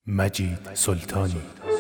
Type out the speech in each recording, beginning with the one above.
مجید سلطانی.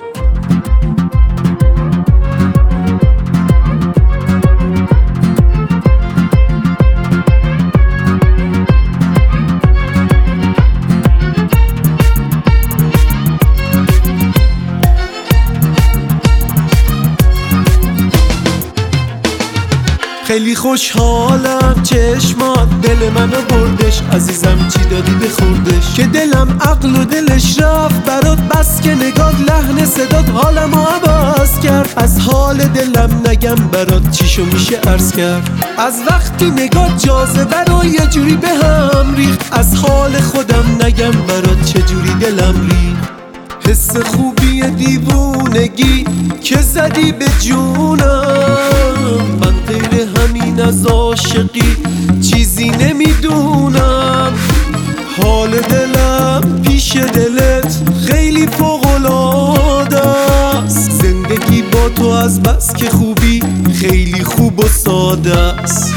خیلی خوشحالم چشمات دل منو بردش، عزیزم چی دادی بخوردش که دلم عقل و دلش رفت برات، بس که نگات لحن صدات حالمو عوض کرد. از حال دلم نگم برات چیشو میشه عرض کرد، از وقتی نگات جاذبه رو یه جوری به هم ریخت. از حال خودم نگم برات چجوری دلم ریخت. حس خوبی دیوونگی که زدی به جونم، من غیر همین از عاشقی چیزی نمیدونم. حال دلم پیش دلت خیلی فوق‌العاده است، زندگی با تو از بس که خوبی خیلی خوب و ساده است.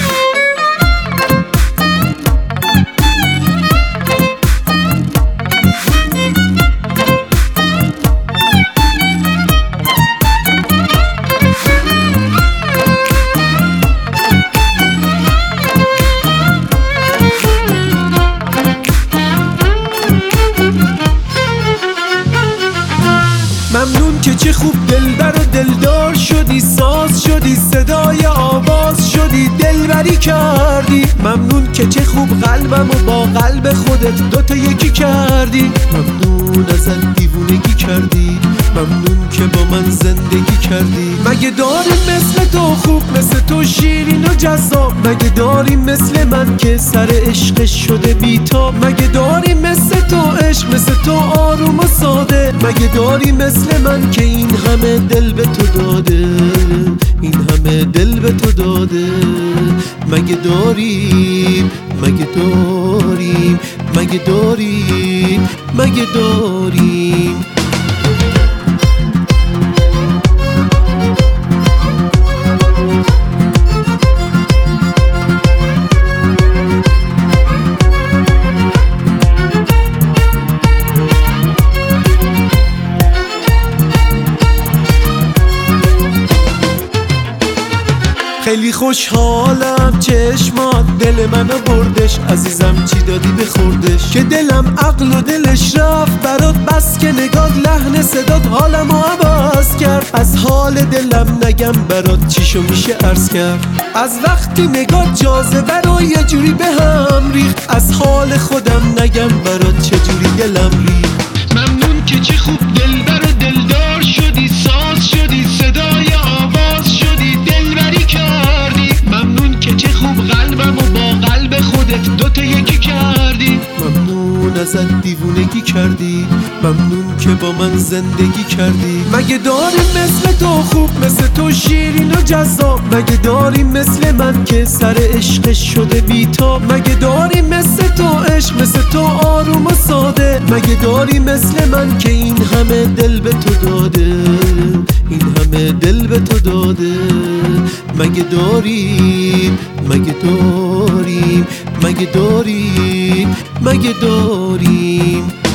ممنون که چه خوب دلبر و دلدار شدی، ساز شدی صدای آواز شدی، دلبری کردی. ممنون که چه خوب قلبم و با قلب خودت دوتا یکی کردی. ممنون ازت دیوونگی کردی، ممنون که با من زندگی کردی. مگه داریم مثل تو خوب، مثل تو شیرین و جذاب؟ مگه داریم مثل من که سر عشقش شده بیتاب؟ مگه داریم مثل تو عشق، مثل تو آروم و ساده؟ مگه داریم مثل من که این همه دل به تو داده، این همه دل به تو داده؟ مگه داریم، مگه داریم، مگه داریم، مگه داریم؟ خیلی خوشحالم چشمات دل منو بردش، عزیزم چی دادی بخوردش که دلم عقل و دلش رفت برات، بس که نگات لحن صدات حالمو عوض کرد. از حال دلم نگم برات چیشو میشه عرض کرد، از وقتی نگات جاذبه رو یه جوری به هم ریخت. از حال خودم نگم برات چجوری دلم ریخت. ممنون که چه خوب دلبر و دلدار شدی، ساز شدی صدای آواز شدی، دلبری کردی. ممنون که چه خوب قلبم و با قلب خودت دوتا یکی کردی. ممنون ازت دیوونگی کردی، ممنون که با من زندگی کردی. مگه داریم مثل تو خوب، مثل تو شیرین و جذاب؟ مگه داریم مثل من که سر عشقش شده بیتاب؟ مگه داریم مثل تو عشق، مثل تو آروم و ساده؟ مگه داریم مثل من که این همه دل به تو داده، این همه دل به تو داده؟ مگه داریم، مگه داریم، مگه داریم، مگه داریم؟